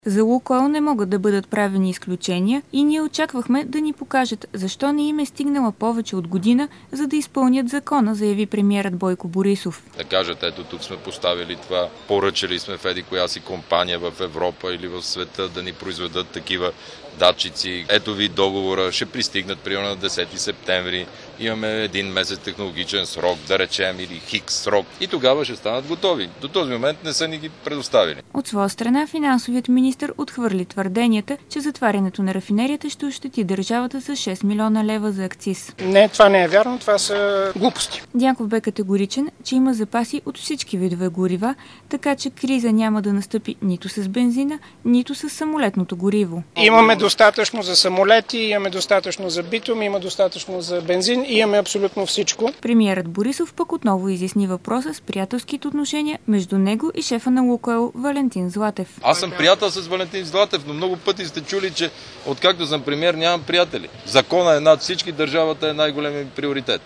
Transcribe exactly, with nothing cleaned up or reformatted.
За Лукойл не могат да бъдат правени изключения и ние очаквахме да ни покажат защо не им е стигнала повече от година, за да изпълнят закона, заяви премиерът Бойко Борисов. Да кажат, ето тук сме поставили това, поръчали сме в еди коя си компания в Европа или в света да ни произведат такива датчици. Ето ви договора, ще пристигнат примерно на десети септември. Имаме един месец технологичен срок, да речем, или хикс срок. И тогава ще станат готови. До този момент не са ни ги предоставили. От своя страна финансовият министър отхвърли твърденията, че затварянето на рафинерията ще ощети държавата с шест милиона лева за акциз. Не, това не е вярно, това са глупости. Дянков бе категоричен, че има запаси от всички видове горива, така че криза няма да настъпи нито с бензина, нито с самолетното гориво. Имаме достатъчно за самолети, имаме достатъчно за битум, има достатъчно за бензин, имаме абсолютно всичко. Премиерът Борисов пък отново изясни въпроса с приятелските отношения между него и шефа на Лукойл Валентин Златев. Аз съм приятел с Валентин Златев, но много пъти сте чули, че откакто съм премиер нямам приятели. Закона е над всички, държавата е най-големият приоритет.